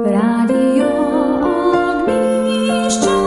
Radio Ognjišče.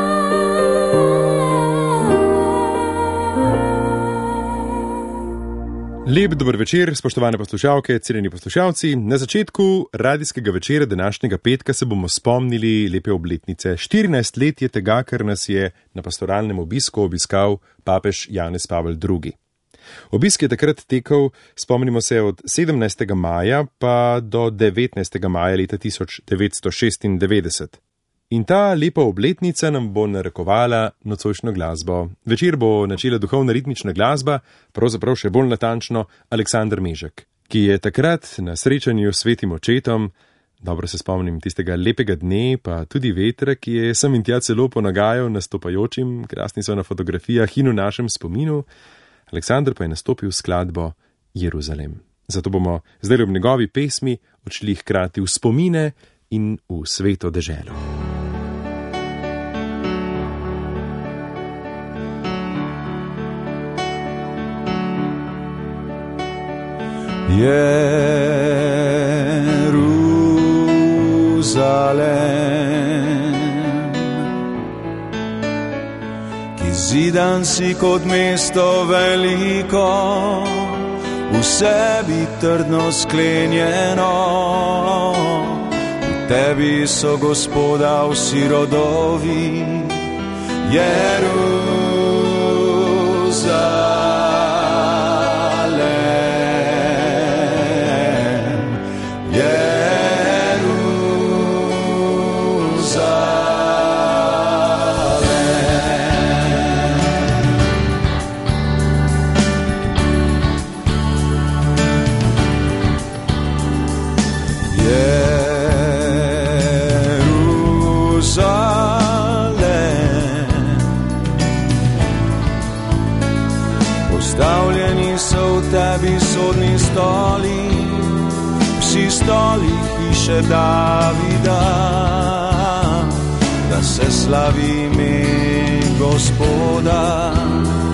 Lep dober večer, spoštovane poslušalke, cenjeni poslušalci. Na začetku radijskega večera današnjega petka se bomo spomnili lepe obletnice. 14 let je tega, ker nas je na pastoralnem obisku obiskal papež Janez Pavel II. Obisk je takrat tekel, spomnimo se, od 17. maja pa do 19. maja leta 1996. In ta lepa obletnica nam bo narekovala nocojšnjo glasbo. Večer bo načela duhovna ritmična glasba, pravzaprav še bolj natančno Aleksander Mežek, ki je takrat na srečanju s svetim očetom, dobro se spomnim tistega lepega dne, pa tudi vetra, ki je sem in tja celo ponagajal nastopajočim, krasni so na fotografijah in v našem spominu, Aleksander pa je nastopil skladbo Jeruzalem. Zato bomo zdaj ob njegovi pesmi odšli hkrati v spomine in v sveto deželo. Jeruzalem, ki zidan si kot mesto veliko, v sebi trdno sklenjeno, v tebi so Gospoda vsi rodovi. Jeruzalem, sodni stoli, vsi stoli hiše Davida, da se slavi ime Gospoda.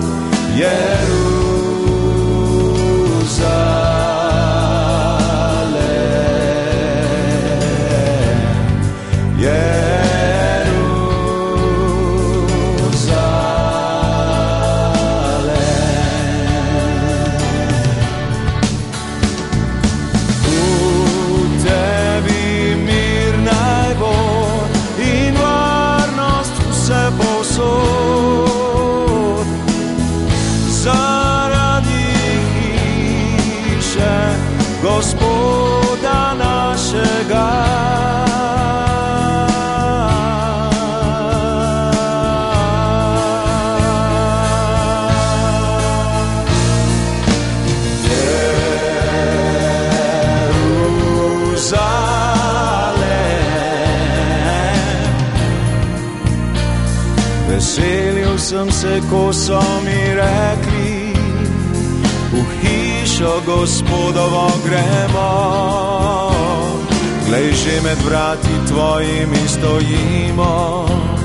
Gospoda našega. Jeruzalem, veselil sem se, ko so mi rekli, v hišo Gospodovo gremo. Glej, že med vrati tvojimi stojimo.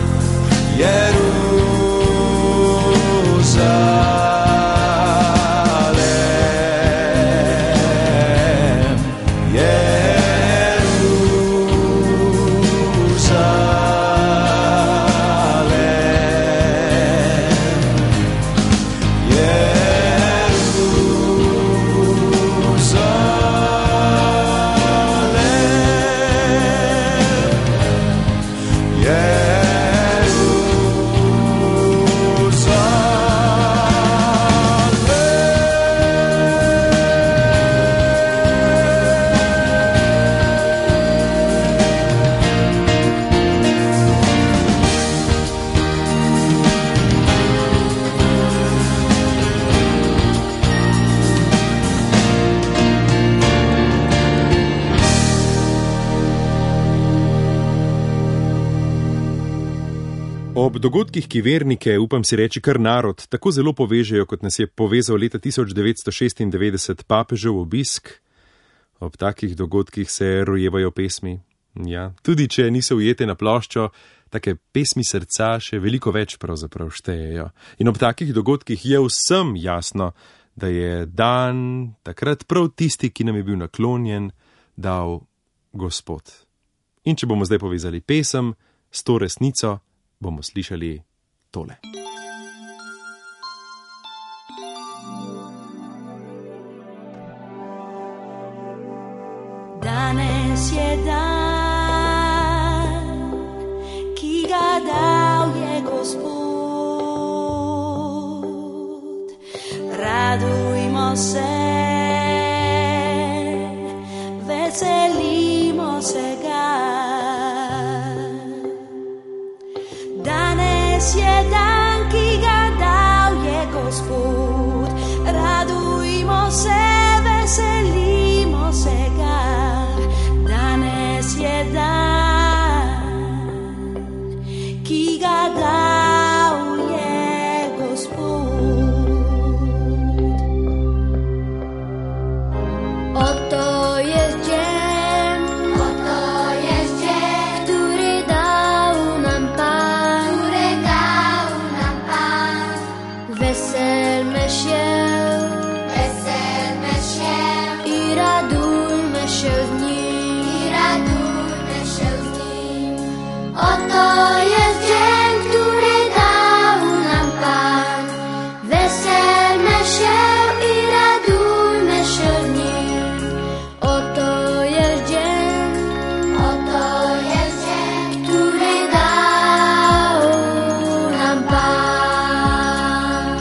Jeruzalem, Ob dogodkih, ki vernike, upam si reči kar narod, tako zelo povežejo, kot nas je povezal leta 1996 papežev obisk, ob takih dogodkih se rojevajo pesmi. Ja, tudi če niso ujete na ploščo, take pesmi srca še veliko več pravzaprav štejejo. In ob takih dogodkih je vsem jasno, da je dan takrat prav tisti, ki nam je bil naklonjen, dal Gospod. In če bomo zdaj povezali pesem s to resnico, bomo slišali tole. Danes je dan, ki ga dal je Gospod. Radujmo se, veselimo se ga. Danes je dan, ki ga dal je Gospod. Radujmo se, veselimo se ga. Danes je dan, ki ga dal je Gospod. Oto je dzień, który dał nam Pan, Weselmy się i radujmy się z nim. Oto jest dzień, który dał nam Pan. Weselmy się i radujmy się z nim. Oto jest dzień, który dał nam Pan.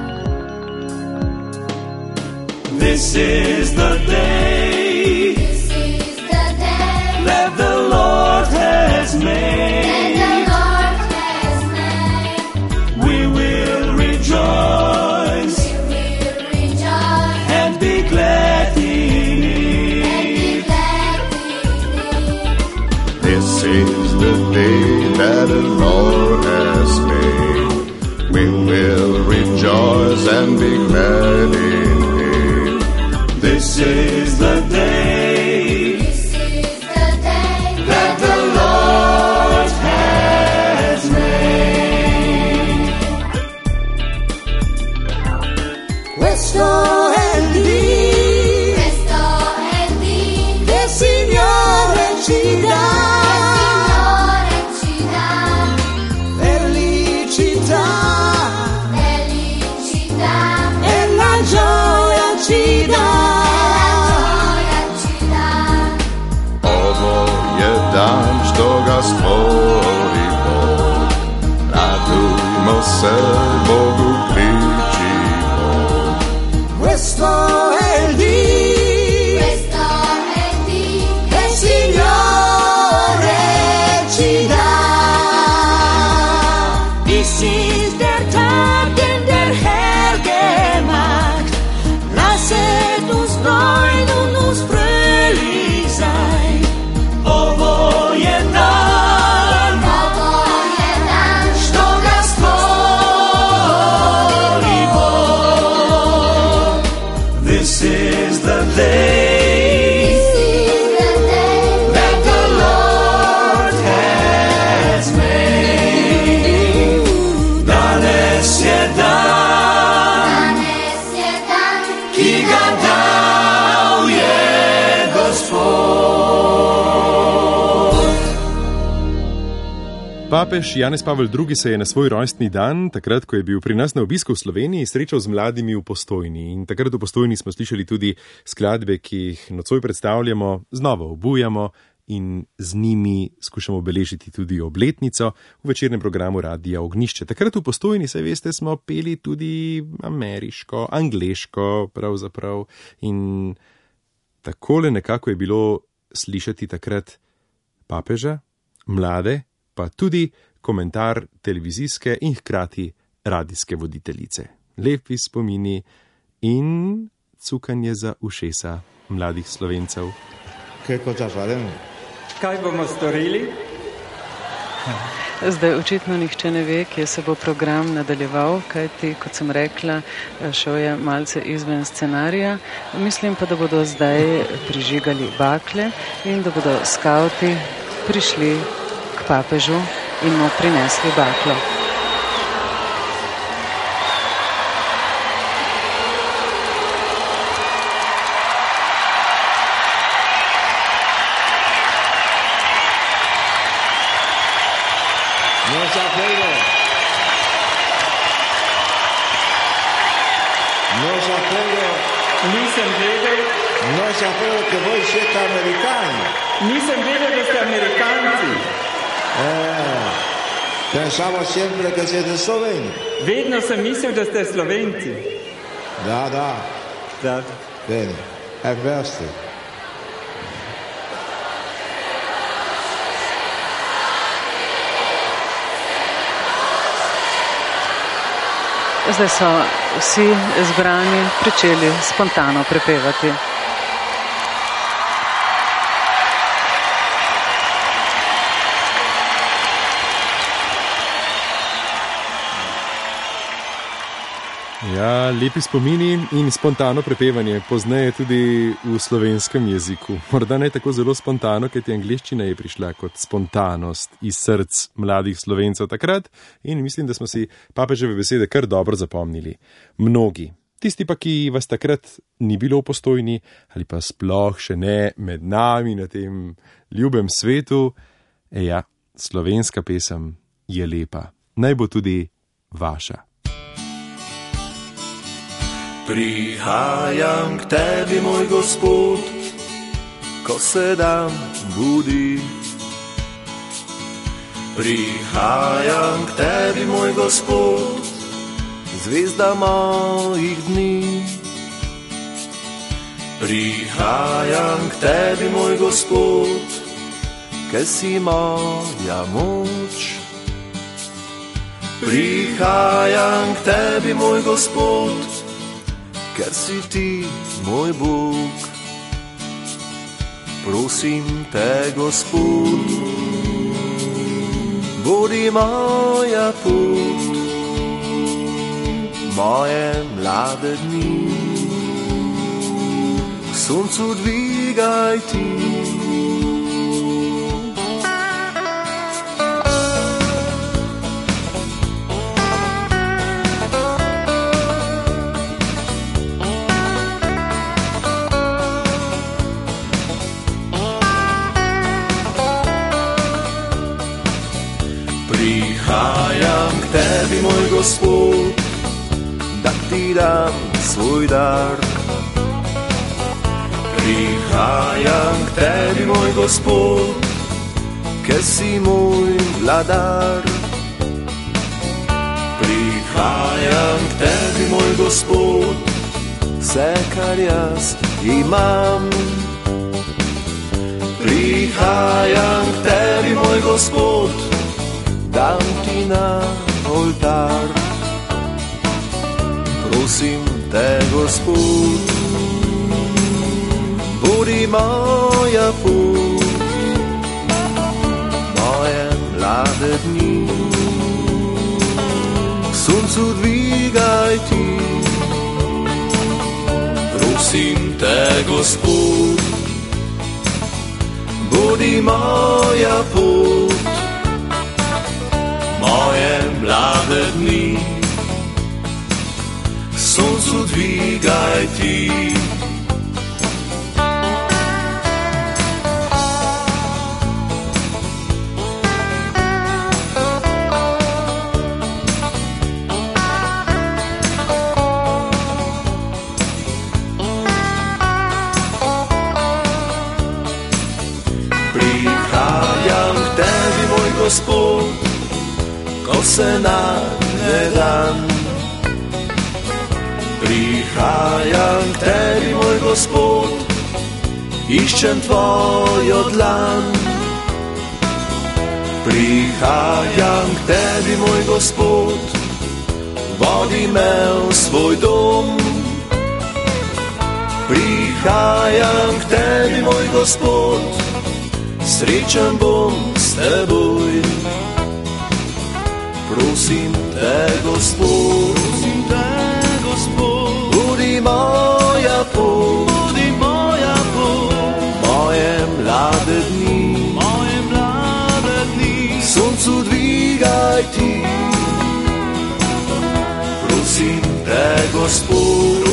This is the day that the Lord has made. We will rejoice and be glad in it. This is the day that the Lord has made. We will rejoice and be glad in it. This is the day that the Lord has made. Questo è il dì che il Signore ci dà. Felicità e la gioia ci dà. Ovo je dan, što ga stvori Bog. Radujmo se, Bogu kličimo. Questo è il dì che il Signore ci dà. This is der Tag, den der Herr gemacht. Lasset uns freuen und uns fröhlich sein. Ovo je dan, što ga stvori Bog. This is the day that the Lord has made. Danes je dan, ki ga dal je Gospod. Papež Janez Pavel II. Se je na svoj rojstni dan, takrat, ko je bil pri nas na obisku v Sloveniji, srečal z mladimi v Postojni. In takrat v Postojni smo slišali tudi skladbe, ki jih nocoj predstavljamo, znova obujamo in z njimi skušamo obeležiti tudi obletnico v večernem programu Radia Ognjišče. Takrat v Postojni, saj veste, smo peli tudi ameriško, angleško pravzaprav in takole nekako je bilo slišati takrat papeža, mlade, pa tudi komentar televizijske in hkrati radijske voditeljice. Lepi spomini in cukanje za ušesa mladih Slovencev. Kaj bomo storili? Zdaj očitno nihče ne ve, kje se bo program nadaljeval, kajti, kot sem rekla, šel je malce izven scenarija. Mislim pa, da bodo zdaj prižigali bakle in da bodo skavti prišli k papežu in mu prinesli baklo. Nisem vedel, che voi siete americani. Nisem vedel, da ste Amerikanci. Pensavo sempre che siete sloveni. Vedno sem mislil, da ste Slovenci. Da. Bene, verste. Zdaj so vsi zbrani pričeli spontano prepevati. Ja, lepi spomini in spontano prepevanje, pozneje tudi v slovenskem jeziku. Morda ne tako zelo spontano, ker ti angleščina je prišla kot spontanost iz src mladih Slovencev takrat in mislim, da smo si papeževe besede kar dobro zapomnili. Mnogi. Tisti pa, ki vas takrat ni bilo v Postojni ali pa sploh še ne med nami na tem ljubem svetu, slovenska pesem je lepa. Naj bo tudi vaša. Prihajam k tebi, moj Gospod, ko se dan budi. Prihajam k tebi, moj Gospod, zvezda mojih dni. Prihajam k tebi, moj Gospod, ker si moja moč. Prihajam k tebi, moj Gospod, ker si ti moj Bog. Prosim te, Gospod, bodi moja pot, moje mlade dni, k soncu dvigaj ti. Prihajam k tebi, moj Gospod, da ti dam svoj dar. Prihajam k tebi, moj Gospod, ker si moj vladar. Prihajam k tebi, moj Gospod, vse, kar jaz imam. Prihajam k tebi, moj Gospod, dam ti na oltar. Prosim te, Gospod, bodi moja pot, moje mlade dni, k soncu dvigaj ti. Prosim te, Gospod, bodi moja pot, moje mlade dni, k soncu dvigaj ti. Prihajam k tebi, moj Gospod, ko se nagne dan. Prihajam k tebi, moj Gospod, iščem tvojo dlan. Prihajam k tebi, moj Gospod, vodi me v svoj dom. Prihajam k tebi, moj Gospod, srečen bom s teboj. Prosim te, Gospod, bodi moja pot, moje mlade dni, k soncu dvigaj ti. Prosim te, Gospod,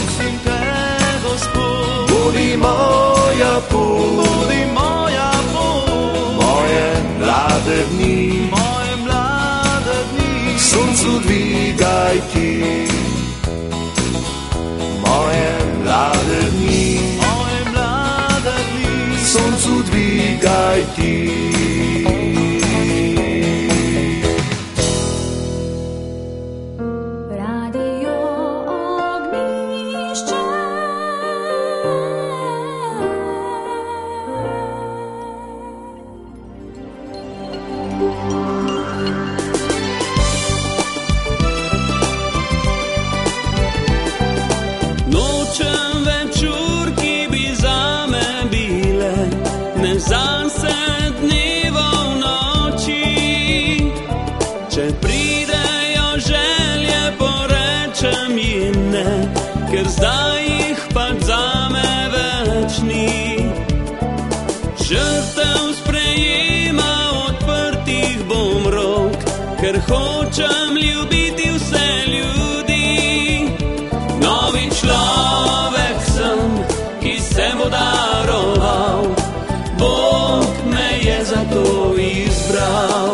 bodi moja pot, moje mlade dni, dvigaj ti moje mlade dni, soncu dvigaj ti. Ker zdaj jih pač zame več ni. Žrtev sprejema odprtih bom rok, ker hočem ljubiti vse ljudi. Novi človek sem, ki se bo daroval, Bog me je za to izbral.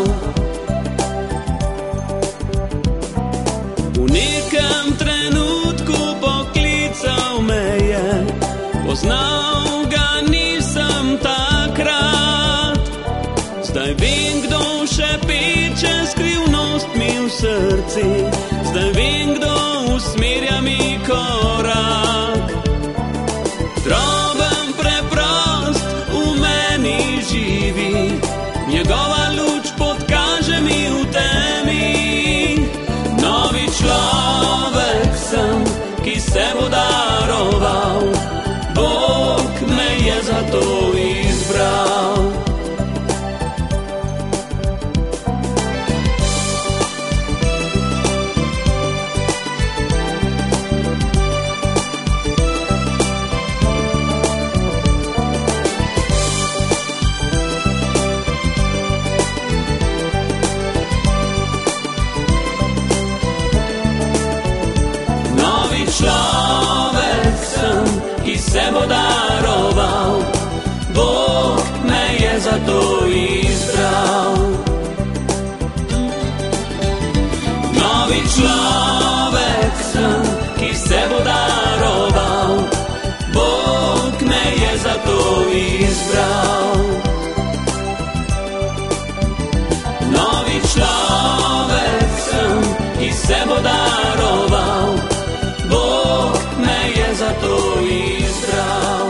V nekem trenutku poklical me je, poznal ga nisem takrat. Zdaj vem, kdo še peče skrivnost mi v srci, zdaj vem, kdo usmerja mi korak. Droben preprost v meni živi, njegova luč podkaže mi v temi. Novi človek sem, ki se bo daroval, Bog me je za to izbral. Človek sem, ki se bo daroval, Bog me je za to izbral. Novi človek sem, ki se bo daroval, Bog me je za to izbral. Novi človek sem, ki se bo daroval, Bog me je za to izbral.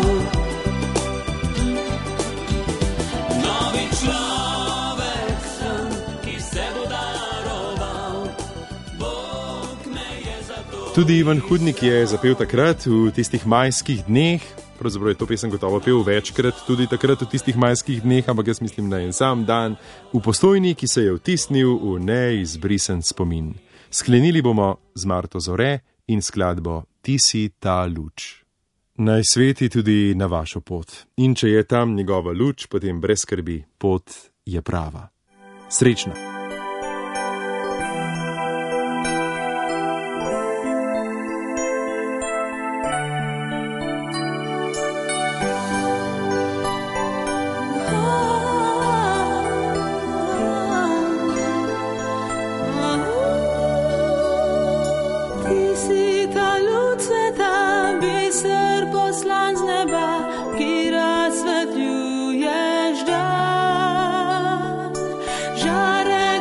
Novi človek sem, ki se bo daroval, Bog me je za to. Tudi Ivan Hudnik je zapel takrat v tistih majskih dneh, pravzaprav je to pesem gotovo pel večkrat, tudi takrat v tistih majskih dneh, ampak jaz mislim na en sam dan v Postojni, ki se je vtisnil v neizbrisen spomin. Sklenili bomo z Marto Zore in skladbo Ti si ta luč. Naj sveti tudi na vašo pot. In če je tam njegova luč, potem brez skrbi, pot je prava. Srečno! Ki razsvetljuješ dan, žare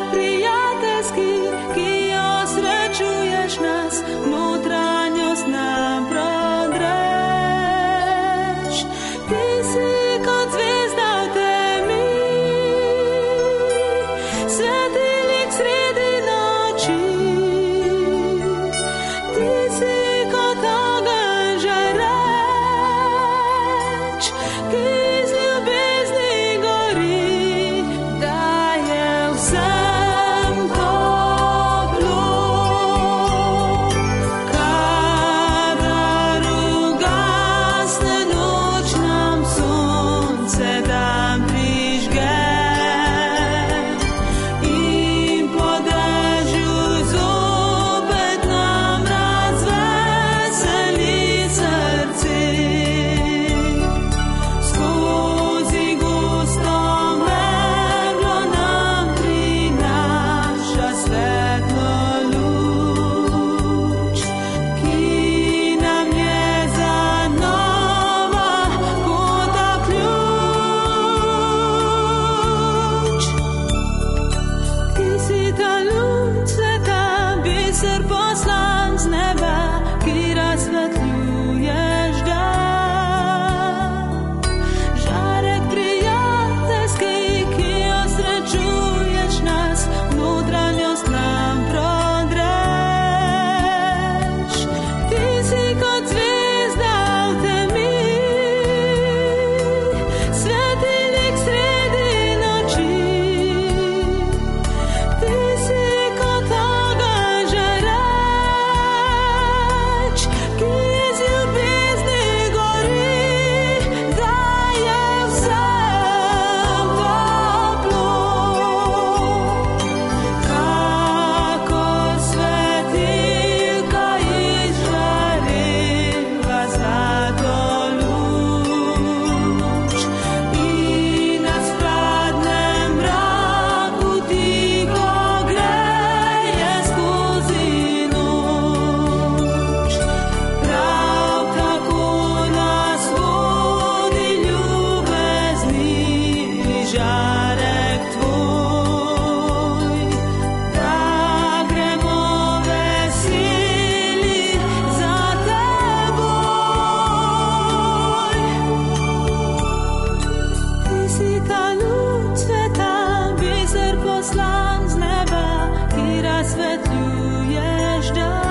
poslan z neba, ki razsvetljuješ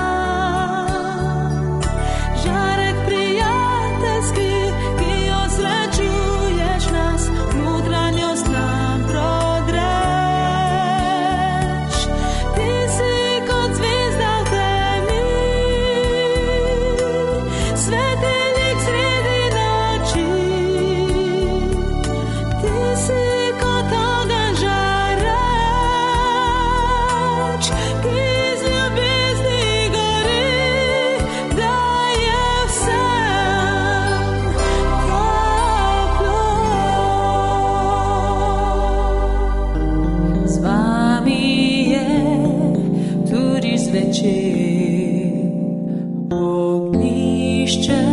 dan. Žarek prijateljski, ki osrečuješ nas, notranjost nam prodreš. Ti si kot zvezda v temi, svetilnik sredi noči. Ti si kot ogenj žareč, ki iz ljubezni gori, daje vsem toplo. Z vami je tudi zvečer ognjišče